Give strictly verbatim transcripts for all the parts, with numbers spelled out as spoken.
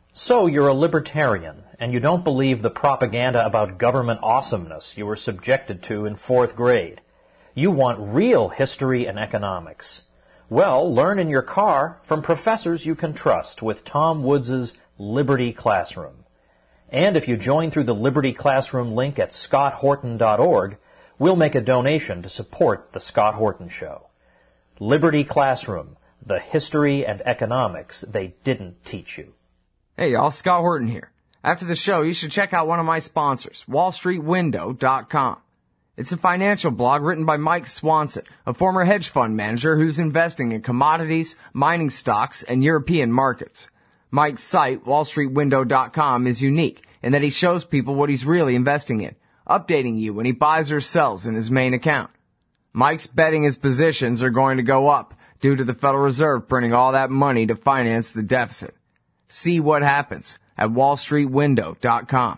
So you're a libertarian, and you don't believe the propaganda about government awesomeness you were subjected to in fourth grade. You want real history and economics. Well, learn in your car from professors you can trust with Tom Woods' Liberty Classroom. And if you join through the Liberty Classroom link at scott horton dot org, we'll make a donation to support The Scott Horton Show. Liberty Classroom, the history and economics they didn't teach you. Hey y'all, Scott Horton here. After the show, you should check out one of my sponsors, wall street window dot com. It's a financial blog written by Mike Swanson, a former hedge fund manager who's investing in commodities, mining stocks, and European markets. Mike's site, wall street window dot com, is unique in that he shows people what he's really investing in, updating you when he buys or sells in his main account. Mike's betting his positions are going to go up due to the Federal Reserve printing all that money to finance the deficit. See what happens at wall street window dot com.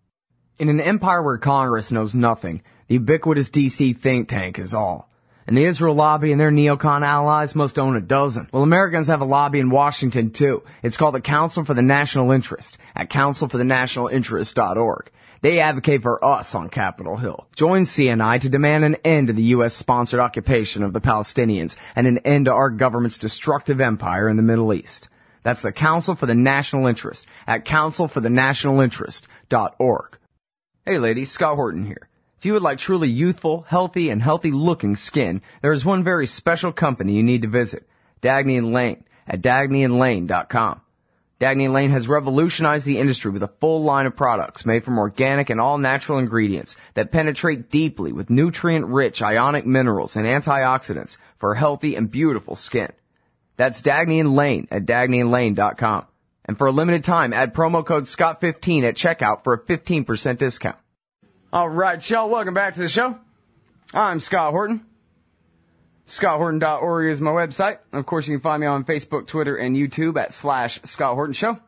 In an empire where Congress knows nothing, the ubiquitous D C think tank is all. And the Israel lobby and their neocon allies must own a dozen. Well, Americans have a lobby in Washington, too. It's called the Council for the National Interest at council for the national interest dot org. They advocate for us on Capitol Hill. Join C N I to demand an end to the U S-sponsored occupation of the Palestinians and an end to our government's destructive empire in the Middle East. That's the Council for the National Interest at council for the national interest dot org. Hey ladies, Scott Horton here. If you would like truly youthful, healthy, and healthy-looking skin, there is one very special company you need to visit, Dagny and Lane at dagny and lane dot com. Dagny and Lane has revolutionized the industry with a full line of products made from organic and all-natural ingredients that penetrate deeply with nutrient-rich ionic minerals and antioxidants for healthy and beautiful skin. That's Dagny and Lane at dagny and lane dot com. And for a limited time, add promo code Scott fifteen at checkout for a fifteen percent discount. All right, y'all, welcome back to the show. I'm Scott Horton. scott horton dot org is my website. Of course, you can find me on Facebook, Twitter, and YouTube at slash Scott Horton Show.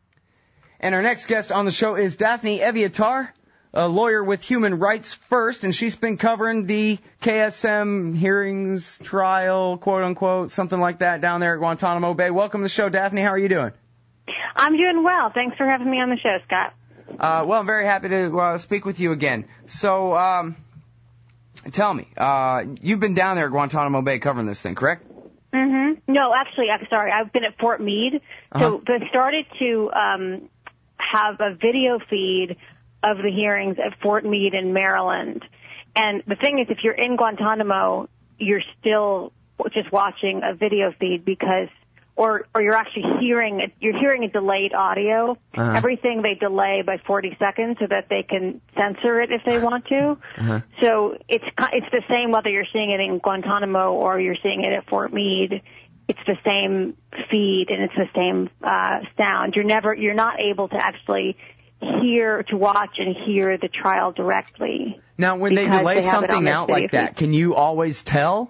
And our next guest on the show is Daphne Eviatar, a lawyer with Human Rights First, and she's been covering the K S M hearings, trial, quote-unquote, something like that down there at Guantanamo Bay. Welcome to the show, Daphne. How are you doing? I'm doing well. Thanks for having me on the show, Scott. Uh, well, I'm very happy to uh, speak with you again. So, um, tell me, uh, you've been down there at Guantanamo Bay covering this thing, correct? Mm-hmm. No, actually, I'm sorry. I've been at Fort Meade. Uh-huh. So they started to um, have a video feed of the hearings at Fort Meade in Maryland. And the thing is, if you're in Guantanamo, you're still just watching a video feed because Or, or you're actually hearing it, you're hearing a delayed audio. Uh-huh. Everything they delay by forty seconds so that they can censor it if they want to. Uh-huh. So it's, it's the same whether you're seeing it in Guantanamo or you're seeing it at Fort Meade. It's the same feed and it's the same, uh, sound. You're never, you're not able to actually hear, to watch and hear the trial directly. Now, when they delay they something out like that, feed. can you always tell?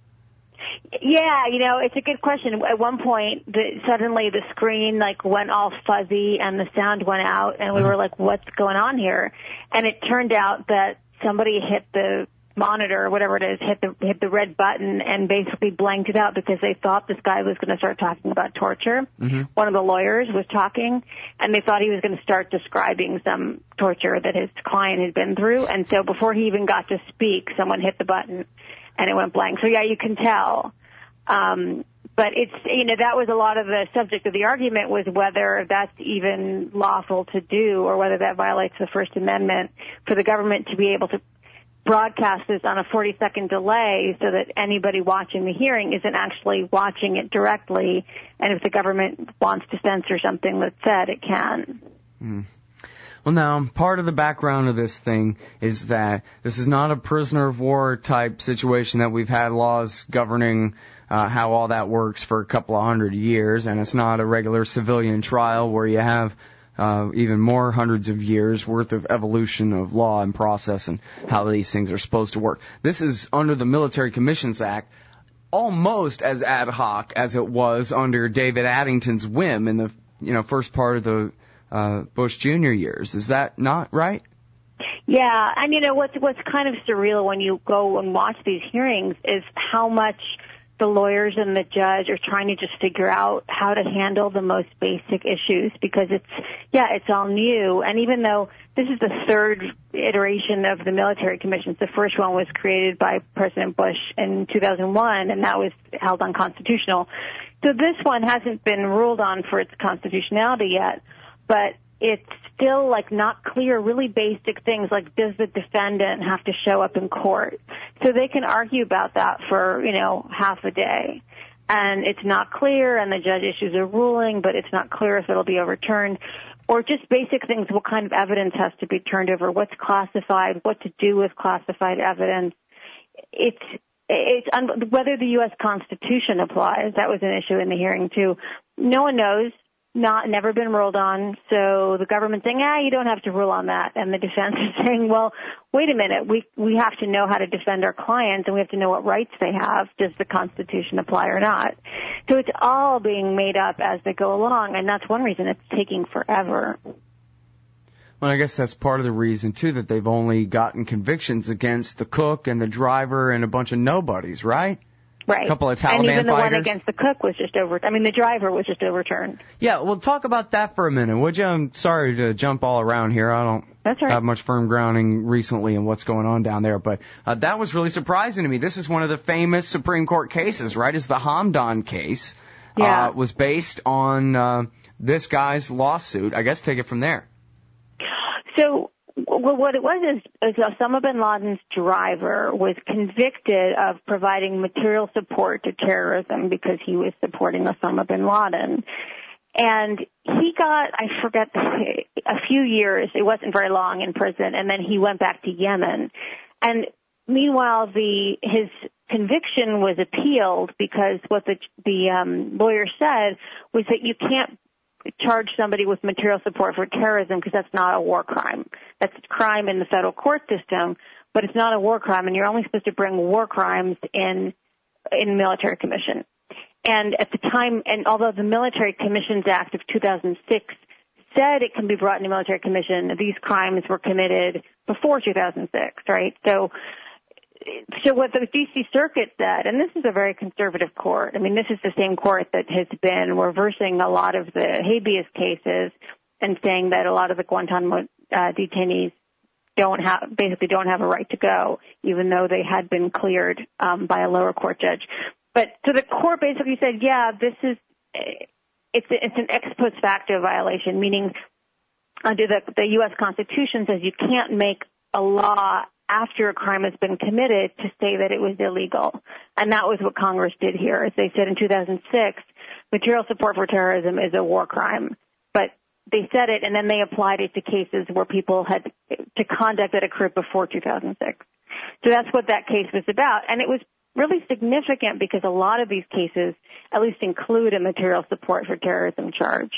Yeah, you know, it's a good question. At one point, the, suddenly the screen like went all fuzzy and the sound went out, and we were like, "What's going on here?" And it turned out that somebody hit the monitor, or whatever it is, hit the hit the red button and basically blanked it out because they thought this guy was going to start talking about torture. Mm-hmm. One of the lawyers was talking, and they thought he was going to start describing some torture that his client had been through. And so before he even got to speak, someone hit the button, and it went blank. So yeah, you can tell. Um, but it's, you know, that was a lot of the subject of the argument was whether that's even lawful to do or whether that violates the First Amendment for the government to be able to broadcast this on a forty second delay so that anybody watching the hearing isn't actually watching it directly. And if the government wants to censor something that's said, it can. Mm. Well, now, part of the background of this thing is that this is not a prisoner of war type situation that we've had laws governing uh, how all that works for a couple of hundred years, and it's not a regular civilian trial where you have uh, even more hundreds of years worth of evolution of law and process and how these things are supposed to work. This is under the Military Commissions Act, almost as ad hoc as it was under David Addington's whim in the you know first part of the Uh, Bush Junior years. Is that not right? Yeah, and you know what's what's kind of surreal when you go and watch these hearings is how much the lawyers and the judge are trying to just figure out how to handle the most basic issues because it's, yeah, it's all new. And even though this is the third iteration of the military commissions, the first one was created by President Bush in two thousand one, and that was held unconstitutional. So this one hasn't been ruled on for its constitutionality yet, but it's still like not clear, really basic things like does the defendant have to show up in court? So they can argue about that for, you know, half a day. And it's not clear, and the judge issues a ruling, but it's not clear if it'll be overturned. Or just basic things, what kind of evidence has to be turned over, what's classified, what to do with classified evidence. It's it's un- whether the U S Constitution applies. That was an issue in the hearing, too. No one knows. Not never been ruled on, so the government's saying, ah, you don't have to rule on that, and the defense is saying, well, wait a minute, we we have to know how to defend our clients, and we have to know what rights they have. Does the Constitution apply or not? So it's all being made up as they go along, and that's one reason it's taking forever. Well, I guess that's part of the reason, too, that they've only gotten convictions against the cook and the driver and a bunch of nobodies, right? Right. A couple of Taliban and even the fighters. one against the cook was just over. I mean, the driver was just overturned. Yeah, well, talk about that for a minute, would you? I'm sorry to jump all around here. I don't That's right. have much firm grounding recently in what's going on down there, but uh, that was really surprising to me. This is one of the famous Supreme Court cases, right? It's the Hamdan case. Yeah. Uh, was based on uh, this guy's lawsuit. I guess take it from there. So. Well, what it was is, is Osama bin Laden's driver was convicted of providing material support to terrorism because he was supporting Osama bin Laden. And he got, I forget, a few years, it wasn't very long in prison, and then he went back to Yemen. And meanwhile, the his conviction was appealed because what the, the um, lawyer said was that you can't charge somebody with material support for terrorism because that's not a war crime. That's a crime in the federal court system, but it's not a war crime, and you're only supposed to bring war crimes in in military commission. And at the time, and although the Military Commissions Act of two thousand six said it can be brought into military commission, these crimes were committed before two thousand six, right? So So what the D C Circuit said, and this is a very conservative court, I mean, this is the same court that has been reversing a lot of the habeas cases and saying that a lot of the Guantanamo uh, detainees don't have, basically don't have a right to go, even though they had been cleared um, by a lower court judge. But so the court basically said, yeah, this is, it's, it's an ex post facto violation, meaning under the, the U S Constitution says you can't make a law after a crime has been committed to say that it was illegal. And that was what Congress did here. As they said in two thousand six, material support for terrorism is a war crime. But they said it, and then they applied it to cases where people had, to conduct that occurred before two thousand six. So that's what that case was about. And it was really significant because a lot of these cases at least include a material support for terrorism charge.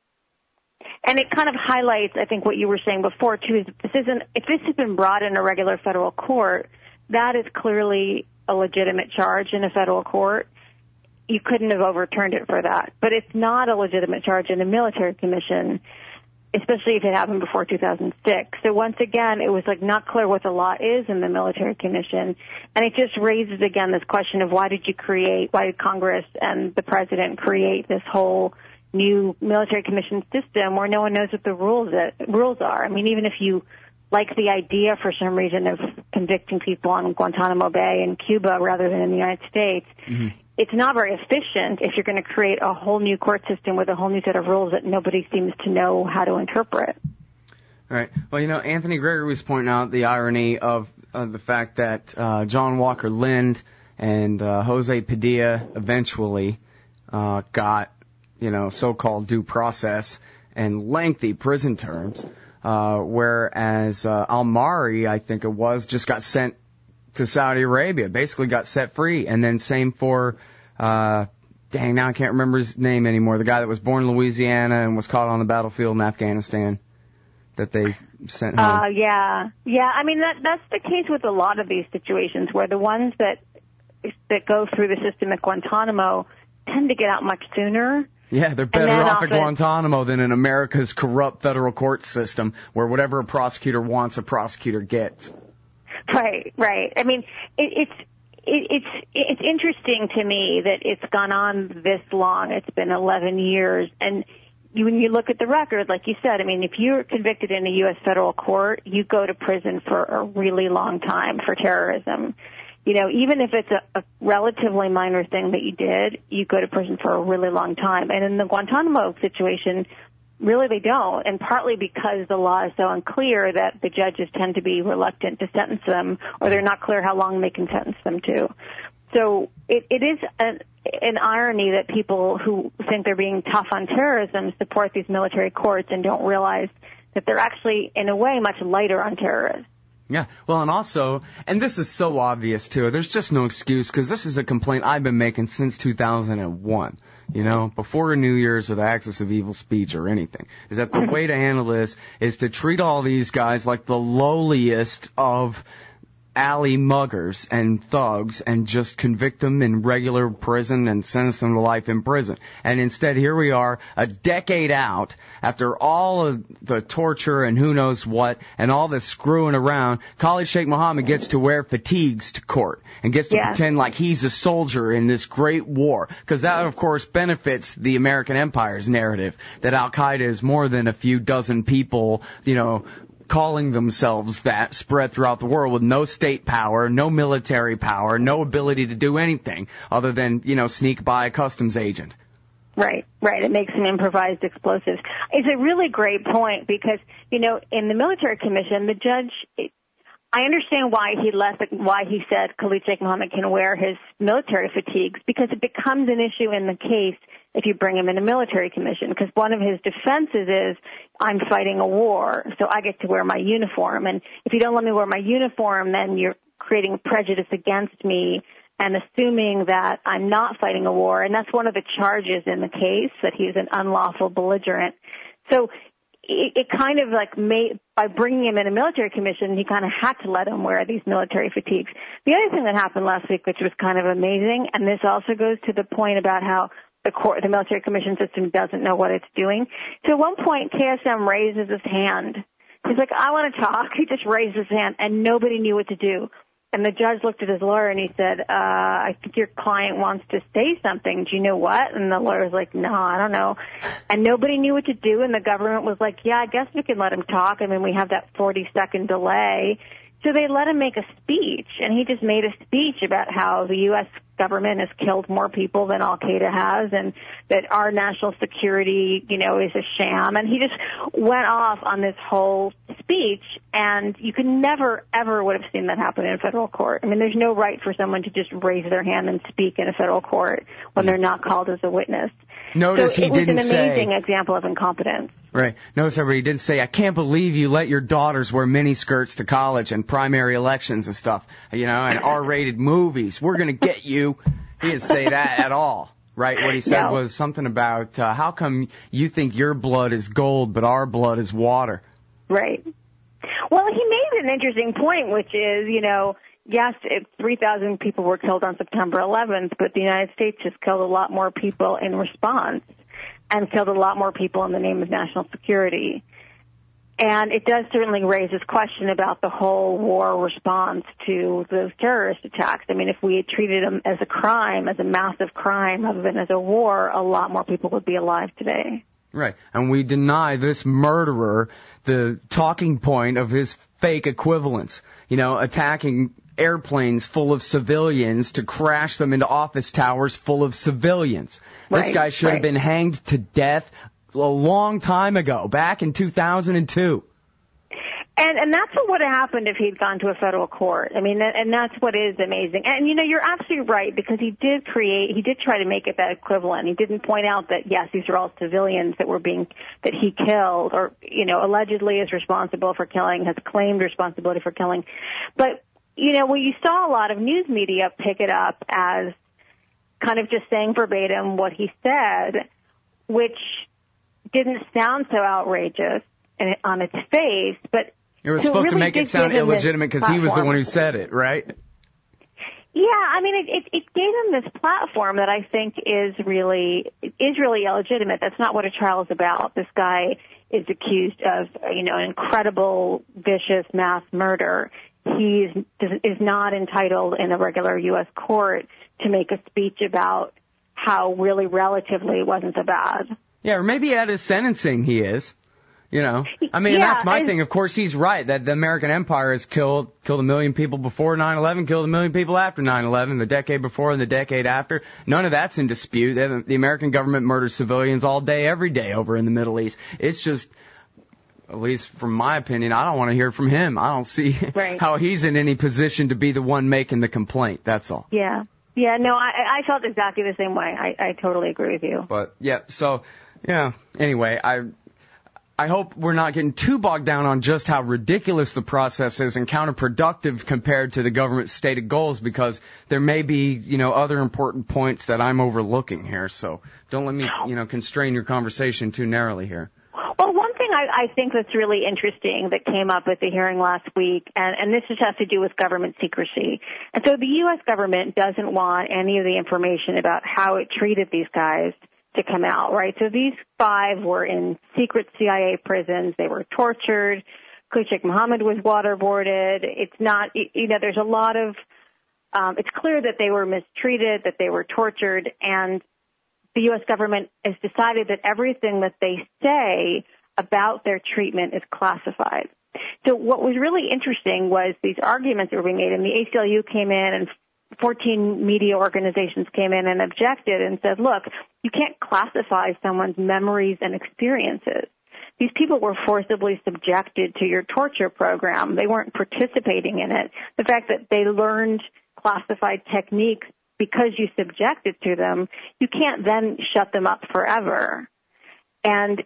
And it kind of highlights, I think, what you were saying before, too, is this isn't, if this had been brought in a regular federal court, that is clearly a legitimate charge in a federal court. You couldn't have overturned it for that. But it's not a legitimate charge in a military commission, especially if it happened before two thousand six. So once again, it was like not clear what the law is in the military commission. And it just raises again this question of why did you create, why did Congress and the president create this whole new military commission system where no one knows what the rules rules are. I mean, even if you like the idea for some reason of convicting people on Guantanamo Bay in Cuba rather than in the United States, mm-hmm. it's not very efficient if you're going to create a whole new court system with a whole new set of rules that nobody seems to know how to interpret. All right. Well, you know, Anthony Gregory was pointing out the irony of, of the fact that uh, John Walker Lind and uh, Jose Padilla eventually uh, got you know, so-called due process and lengthy prison terms, uh, whereas uh, Al-Mari, I think it was, just got sent to Saudi Arabia, basically got set free. And then same for, uh, dang, now I can't remember his name anymore, the guy that was born in Louisiana and was caught on the battlefield in Afghanistan that they sent home. Uh, yeah. Yeah, I mean, that that's the case with a lot of these situations where the ones that that go through the system at Guantanamo tend to get out much sooner. Yeah, they're better off at Guantanamo than in America's corrupt federal court system where whatever a prosecutor wants, a prosecutor gets. Right, right. I mean, it, it's it, it's it's interesting to me that it's gone on this long. It's been eleven years, and you, when you look at the record, like you said, I mean, if you're convicted in a U S federal court, you go to prison for a really long time for terrorism. You know, even if it's a, a relatively minor thing that you did, you go to prison for a really long time. And in the Guantanamo situation, really they don't, and partly because the law is so unclear that the judges tend to be reluctant to sentence them, or they're not clear how long they can sentence them to. So it, it is an, an irony that people who think they're being tough on terrorism support these military courts and don't realize that they're actually, in a way, much lighter on terrorists. Yeah, well, and also, and this is so obvious, too, there's just no excuse, because this is a complaint I've been making since two thousand one, you know, before New Year's or the Axis of Evil speech or anything, is that the way to handle this is to treat all these guys like the lowliest of alley muggers and thugs and just convict them in regular prison and sentence them to life in prison. And instead, here we are, a decade out, after all of the torture and who knows what, and all this screwing around, Khalid Sheikh Mohammed gets to wear fatigues to court and gets to yeah. pretend like he's a soldier in this great war. Because that, of course, benefits the American empire's narrative that Al-Qaeda is more than a few dozen people, you know, calling themselves that, spread throughout the world with no state power, no military power, no ability to do anything other than, you know, sneak by a customs agent. Right, right. It makes them improvised explosives. It's a really great point because, you know, in the military commission, the judge, it, I understand why he left, why he said Khalid Sheikh Mohammed can wear his military fatigues, because it becomes an issue in the case if you bring him in a military commission, because one of his defenses is, I'm fighting a war, so I get to wear my uniform. And if you don't let me wear my uniform, then you're creating prejudice against me and assuming that I'm not fighting a war. And that's one of the charges in the case, that he's an unlawful belligerent. So it, it kind of like made, by bringing him in a military commission, he kind of had to let him wear these military fatigues. The other thing that happened last week, which was kind of amazing, and this also goes to the point about how the court, the military commission system doesn't know what it's doing. So at one point, K S M raises his hand. He's like, I want to talk. He just raised his hand, and nobody knew what to do. And the judge looked at his lawyer, and he said, uh, I think your client wants to say something. Do you know what? And the lawyer was like, no, I don't know. And nobody knew what to do, and the government was like, yeah, I guess we can let him talk. I mean, we have that forty-second delay. So they let him make a speech, and he just made a speech about how the U S government has killed more people than Al-Qaeda has, and that our national security, you know, is a sham. And he just went off on this whole speech, and you could never, ever would have seen that happen in a federal court. I mean, there's no right for someone to just raise their hand and speak in a federal court when they're not called as a witness. Notice so he didn't say... it was an amazing say, example of incompetence. Right. Notice everybody didn't say, I can't believe you let your daughters wear miniskirts to college and primary elections and stuff, you know, and R-rated movies. We're going to get you. He didn't say that at all. Right? What he said no. was something about, uh, how come you think your blood is gold, but our blood is water? Right. Well, he made an interesting point, which is, you know, yes, three thousand people were killed on September eleventh, but the United States has killed a lot more people in response and killed a lot more people in the name of national security. And it does certainly raise this question about the whole war response to those terrorist attacks. I mean, if we had treated them as a crime, as a massive crime, rather than as a war, a lot more people would be alive today. Right. And we deny this murderer the talking point of his fake equivalents, you know, attacking airplanes full of civilians to crash them into office towers full of civilians. Right, this guy should right. have been hanged to death a long time ago, back in two thousand two. And and that's what would have happened if he'd gone to a federal court. I mean, and that's what is amazing. And, you know, you're absolutely right, because he did create, he did try to make it that equivalent. He didn't point out that, yes, these are all civilians that were being, that he killed or, you know, allegedly is responsible for killing, has claimed responsibility for killing. But, you know, well, you saw a lot of news media pick it up as kind of just saying verbatim what he said, which didn't sound so outrageous on its face, but you were supposed really to make it sound illegitimate because he was the one who said it, right? Yeah, I mean, it, it, it gave him this platform that I think is really is really illegitimate. That's not what a trial is about. This guy is accused of, you know, an incredible, vicious mass murder. he is, is not entitled in a regular U S court to make a speech about how really relatively it wasn't so bad. Yeah, or maybe at his sentencing he is. You know, I mean, yeah, and that's my I, thing. Of course, he's right that the American empire has killed killed a million people before nine eleven, killed a million people after nine eleven, the decade before and the decade after. None of that's in dispute. The American government murders civilians all day, every day over in the Middle East. It's just, at least from my opinion, I don't want to hear from him. I don't see right. how he's in any position to be the one making the complaint. That's all. Yeah. Yeah, no, I, I felt exactly the same way. I, I totally agree with you. But, yeah, so, yeah, anyway, I... I hope we're not getting too bogged down on just how ridiculous the process is and counterproductive compared to the government's stated goals, because there may be, you know, other important points that I'm overlooking here. So don't let me, you know, constrain your conversation too narrowly here. Well, one thing I, I think that's really interesting that came up at the hearing last week, and, and this just has to do with government secrecy. And so the U S government doesn't want any of the information about how it treated these guys to come out, right? So these five were in secret C I A prisons. They were tortured. Sheikh Mohammed was waterboarded. It's not, you know, there's a lot of, um, it's clear that they were mistreated, that they were tortured, and the U S government has decided that everything that they say about their treatment is classified. So what was really interesting was these arguments that were being made, and the A C L U came in and fourteen media organizations came in and objected and said, look, you can't classify someone's memories and experiences. These people were forcibly subjected to your torture program. They weren't participating in it. The fact that they learned classified techniques because you subjected to them, you can't then shut them up forever. And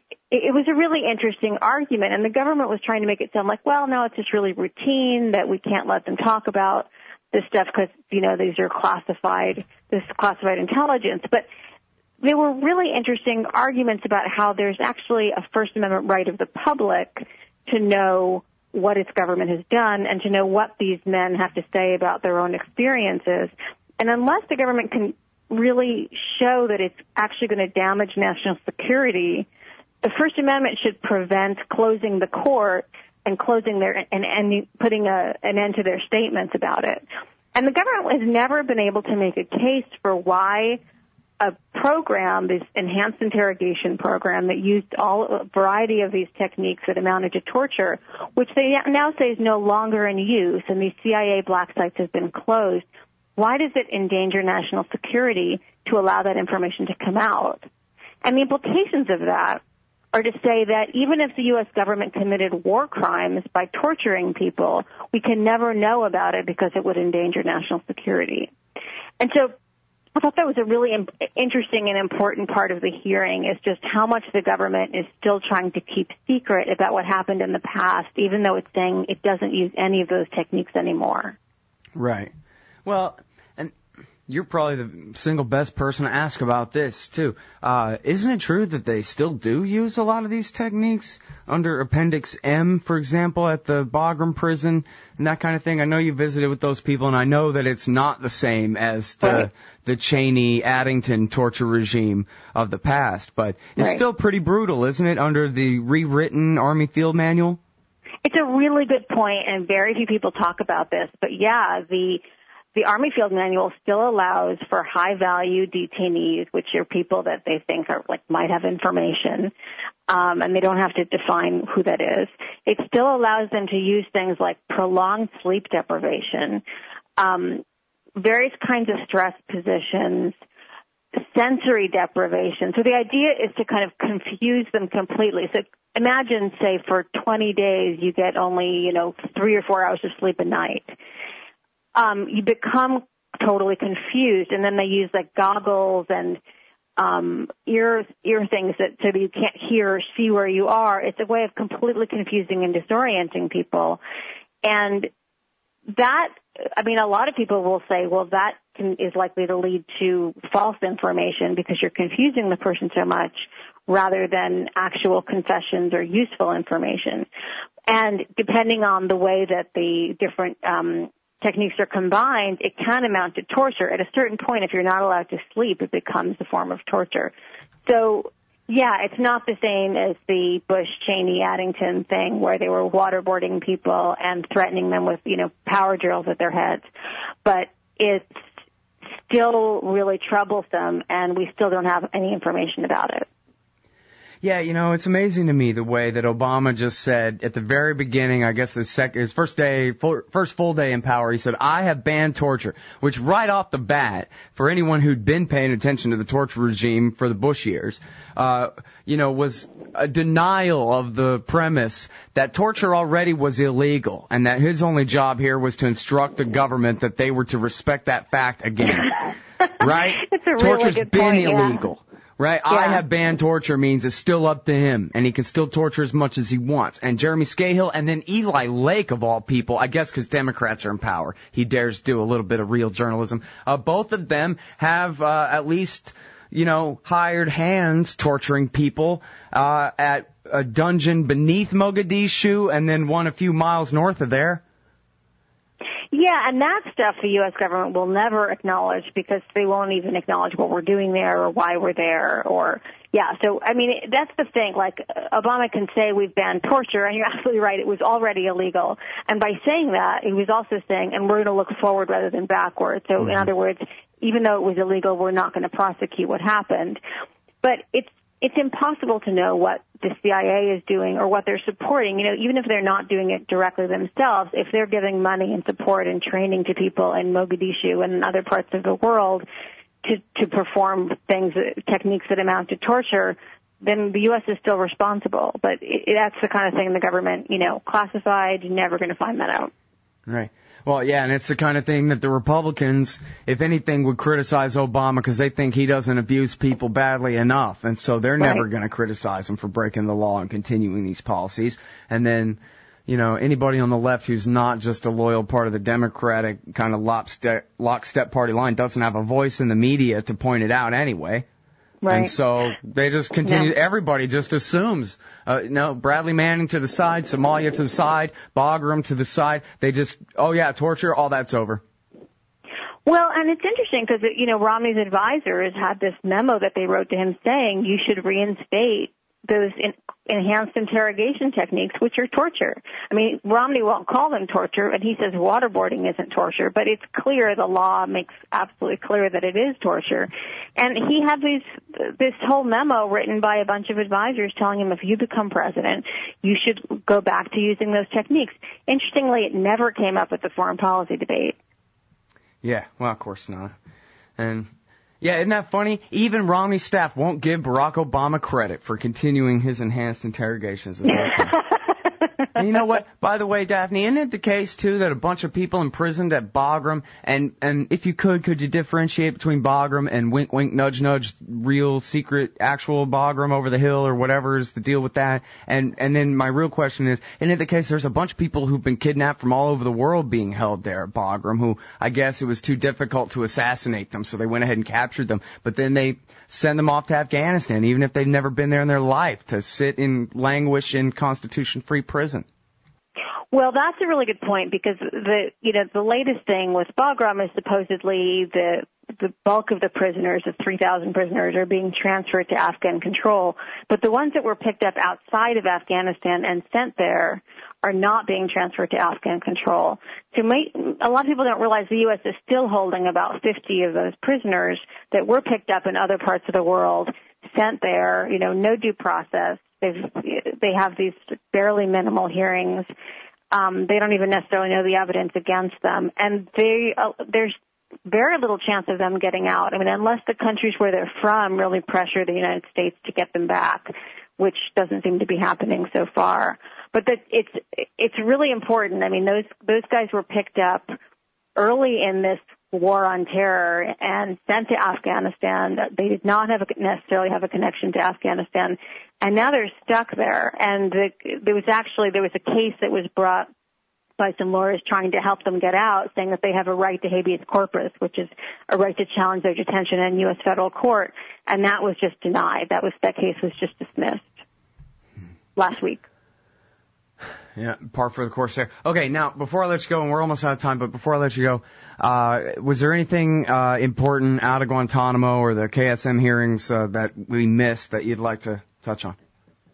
it was a really interesting argument, and the government was trying to make it sound like, well, no, it's just really routine that we can't let them talk about this stuff because, you know, these are classified, this classified intelligence. But there were really interesting arguments about how there's actually a First Amendment right of the public to know what its government has done and to know what these men have to say about their own experiences. And unless the government can really show that it's actually going to damage national security, the First Amendment should prevent closing the court and closing their and, and putting a, an end to their statements about it. And the government has never been able to make a case for why a program, this enhanced interrogation program that used all a variety of these techniques that amounted to torture, which they now say is no longer in use, and these C I A black sites have been closed. Why does it endanger national security to allow that information to come out? And the implications of that are to say that even if the U S government committed war crimes by torturing people, we can never know about it because it would endanger national security. And so I thought that was a really interesting and important part of the hearing, is just how much the government is still trying to keep secret about what happened in the past, even though it's saying it doesn't use any of those techniques anymore. Right. Well, and you're probably the single best person to ask about this, too. Uh, isn't it true that they still do use a lot of these techniques under Appendix M, for example, at the Bagram prison and that kind of thing? I know you visited with those people, and I know that it's not the same as the, right. the Cheney-Addington torture regime of the past, but it's right. still pretty brutal, isn't it, under the rewritten Army Field Manual? It's a really good point, and very few people talk about this, but yeah, the The Army Field Manual still allows for high-value detainees, which are people that they think are like might have information, um, and they don't have to define who that is. It still allows them to use things like prolonged sleep deprivation, um, various kinds of stress positions, sensory deprivation. So the idea is to kind of confuse them completely. So imagine, say, for twenty days you get only, you know, three or four hours of sleep a night. Um, you become totally confused, and then they use like goggles and um, ear ear things that so that you can't hear or see where you are. It's a way of completely confusing and disorienting people, and that I mean, a lot of people will say, well, that can, is likely to lead to false information because you're confusing the person so much, rather than actual confessions or useful information. And depending on the way that the different um, techniques are combined, it can amount to torture. At a certain point, if you're not allowed to sleep, it becomes a form of torture. So Yeah, it's not the same as the Bush-Cheney-Addington thing where they were waterboarding people and threatening them with, you know, power drills at their heads. But it's still really troublesome, and we still don't have any information about it. Yeah, you know, it's amazing to me the way that Obama just said at the very beginning, I guess the sec- his first day, full, first full day in power, he said, I have banned torture, which right off the bat, for anyone who'd been paying attention to the torture regime for the Bush years, uh, you know, was a denial of the premise that torture already was illegal and that his only job here was to instruct the government that they were to respect that fact again. Right? It's a really Torture's good been point, illegal. Yeah. Right? Yeah. I have banned torture means it's still up to him, and he can still torture as much as he wants. And Jeremy Scahill and then Eli Lake, of all people, I guess because Democrats are in power, he dares do a little bit of real journalism. Uh, both of them have uh, at least, you know, hired hands torturing people uh, at a dungeon beneath Mogadishu and then one a few miles north of there. Yeah, and that stuff the U S government will never acknowledge because they won't even acknowledge what we're doing there or why we're there or, yeah, so, I mean, that's the thing. Like, Obama can say we've banned torture, and you're absolutely right, it was already illegal. And by saying that, he was also saying, and we're going to look forward rather than backward. So, mm-hmm. in other words, even though it was illegal, we're not going to prosecute what happened. But it's It's impossible to know what the C I A is doing or what they're supporting. You know, even if they're not doing it directly themselves, if they're giving money and support and training to people in Mogadishu and in other parts of the world to, to perform things, techniques that amount to torture, then the U S is still responsible. But it, that's the kind of thing the government, you know, classified, you're never going to find that out. Right. Well, yeah, and it's the kind of thing that the Republicans, if anything, would criticize Obama because they think he doesn't abuse people badly enough. And so they're right. never going to criticize him for breaking the law and continuing these policies. And then, you know, anybody on the left who's not just a loyal part of the Democratic kind of lockstep, lockstep party line doesn't have a voice in the media to point it out anyway. Right. And so they just continue, yeah. everybody just assumes, uh, no, Bradley Manning to the side, Somalia to the side, Bagram to the side. They just, oh yeah, torture, all that's over. Well, and it's interesting because, you know, Romney's advisors had this memo that they wrote to him saying you should reinstate those in, enhanced interrogation techniques, which are torture. I mean, Romney won't call them torture, and he says waterboarding isn't torture, but it's clear, the law makes absolutely clear that it is torture. And he had these, this whole memo written by a bunch of advisors telling him if you become president, you should go back to using those techniques. Interestingly, it never came up at the foreign policy debate. Yeah, well, of course not. And yeah, isn't that funny? Even Romney's staff won't give Barack Obama credit for continuing his enhanced interrogations. And you know what? By the way, Daphne, isn't it the case, too, that a bunch of people imprisoned at Bagram, and, and if you could, could you differentiate between Bagram and wink, wink, nudge, nudge, real, secret, actual Bagram over the hill or whatever is the deal with that? And, and then my real question is, isn't it the case there's a bunch of people who've been kidnapped from all over the world being held there at Bagram, who I guess it was too difficult to assassinate them, so they went ahead and captured them, but then they send them off to Afghanistan, even if they've never been there in their life, to sit in, languish in Constitution-free prison. Well, that's a really good point because the, you know, the latest thing with Bagram is supposedly the, the bulk of the prisoners, the three thousand prisoners, are being transferred to Afghan control. But the ones that were picked up outside of Afghanistan and sent there are not being transferred to Afghan control. So may, a lot of people don't realize the U S is still holding about fifty of those prisoners that were picked up in other parts of the world, sent there, you know, no due process. They've, they have these barely minimal hearings. Um, they don't even necessarily know the evidence against them. And they, uh, there's very little chance of them getting out. I mean, unless the countries where they're from really pressure the United States to get them back, which doesn't seem to be happening so far. But that it's, it's really important. I mean, those, those guys were picked up early in this war on terror and sent to Afghanistan. They did not have a, necessarily have a connection to Afghanistan, and now they're stuck there. And the, there was actually there was a case that was brought by some lawyers trying to help them get out, saying that they have a right to habeas corpus, which is a right to challenge their detention in U S federal court, and that was just denied. That was that case was just dismissed last week. Yeah, par for the course there. Okay, now, before I let you go, and we're almost out of time, but before I let you go, uh, was there anything uh, important out of Guantanamo or the K S M hearings uh, that we missed that you'd like to touch on?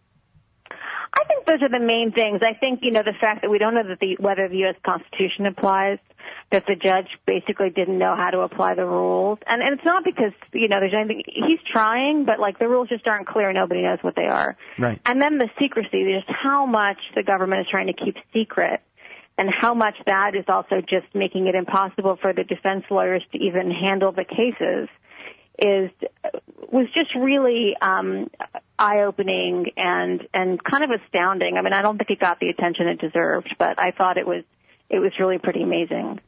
I think those are the main things. I think, you know, the fact that we don't know that the, whether the U S Constitution applies, that the judge basically didn't know how to apply the rules. And, and it's not because, you know, there's anything, he's trying, but like the rules just aren't clear. Nobody knows what they are. Right. And then the secrecy, just how much the government is trying to keep secret and how much that is also just making it impossible for the defense lawyers to even handle the cases is, was just really, um, eye-opening and, and kind of astounding. I mean, I don't think it got the attention it deserved, but I thought it was, it was really pretty amazing.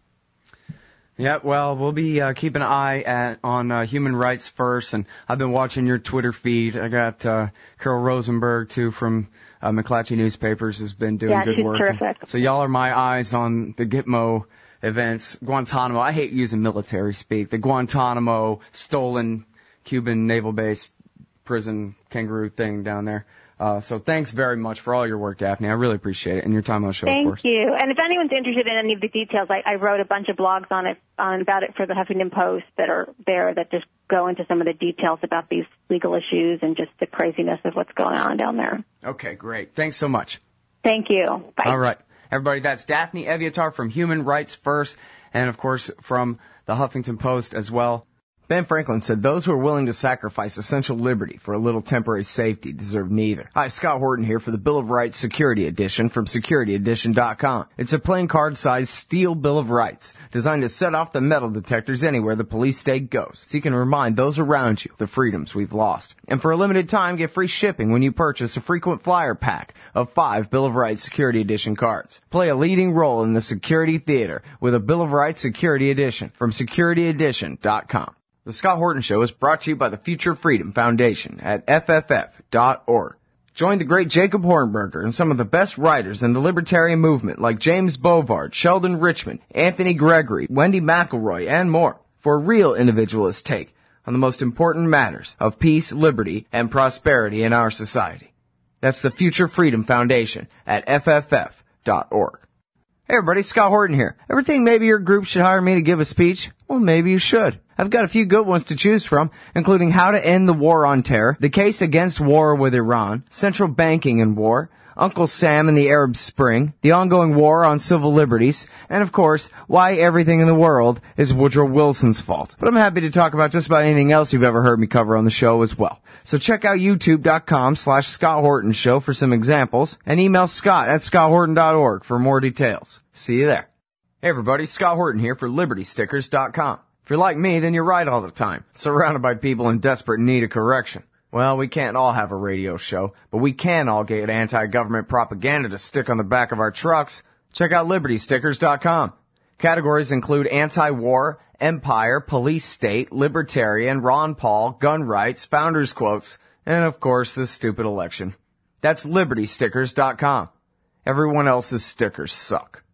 Yeah, well, we'll be uh, keeping an eye at, on uh, Human Rights First, and I've been watching your Twitter feed. I got uh, Carol Rosenberg, too, from uh, McClatchy Newspapers, has been doing yeah, good she's work. Terrific. So y'all are my eyes on the Gitmo events. Guantanamo, I hate using military speak. The Guantanamo stolen Cuban naval base prison kangaroo thing down there. Uh, so thanks very much for all your work, Daphne. I really appreciate it, and your time on the show, Thank of course. you. And if anyone's interested in any of the details, I, I wrote a bunch of blogs on it, on about it for the Huffington Post that are there that just go into some of the details about these legal issues and just the craziness of what's going on down there. Okay, great. Thanks so much. Thank you. Bye. All right. Everybody, that's Daphne Eviatar from Human Rights First, and of course from the Huffington Post as well. Ben Franklin said those who are willing to sacrifice essential liberty for a little temporary safety deserve neither. Hi, Scott Horton here for the Bill of Rights Security Edition from security edition dot com. It's a plain card-sized steel Bill of Rights designed to set off the metal detectors anywhere the police state goes, so you can remind those around you the freedoms we've lost. And for a limited time, get free shipping when you purchase a frequent flyer pack of five Bill of Rights Security Edition cards. Play a leading role in the security theater with a Bill of Rights Security Edition from security edition dot com. The Scott Horton Show is brought to you by the Future Freedom Foundation at F F F dot org. Join the great Jacob Hornberger and some of the best writers in the libertarian movement like James Bovard, Sheldon Richman, Anthony Gregory, Wendy McElroy, and more for a real individualist take on the most important matters of peace, liberty, and prosperity in our society. That's the Future Freedom Foundation at F F F dot org. Hey everybody, Scott Horton here. Ever think maybe your group should hire me to give a speech? Well, maybe you should. I've got a few good ones to choose from, including How to End the War on Terror, The Case Against War with Iran, Central Banking and War, Uncle Sam and the Arab Spring, The Ongoing War on Civil Liberties, and of course, Why Everything in the World is Woodrow Wilson's Fault. But I'm happy to talk about just about anything else you've ever heard me cover on the show as well. So check out youtube dot com slash Scott Horton Show for some examples, and email Scott at scott horton dot org for more details. See you there. Hey everybody, Scott Horton here for liberty stickers dot com. If you're like me, then you're right all the time, surrounded by people in desperate need of correction. Well, we can't all have a radio show, but we can all get anti-government propaganda to stick on the back of our trucks. Check out liberty stickers dot com. Categories include anti-war, empire, police state, libertarian, Ron Paul, gun rights, founders quotes, and of course the stupid election. That's liberty stickers dot com. Everyone else's stickers suck.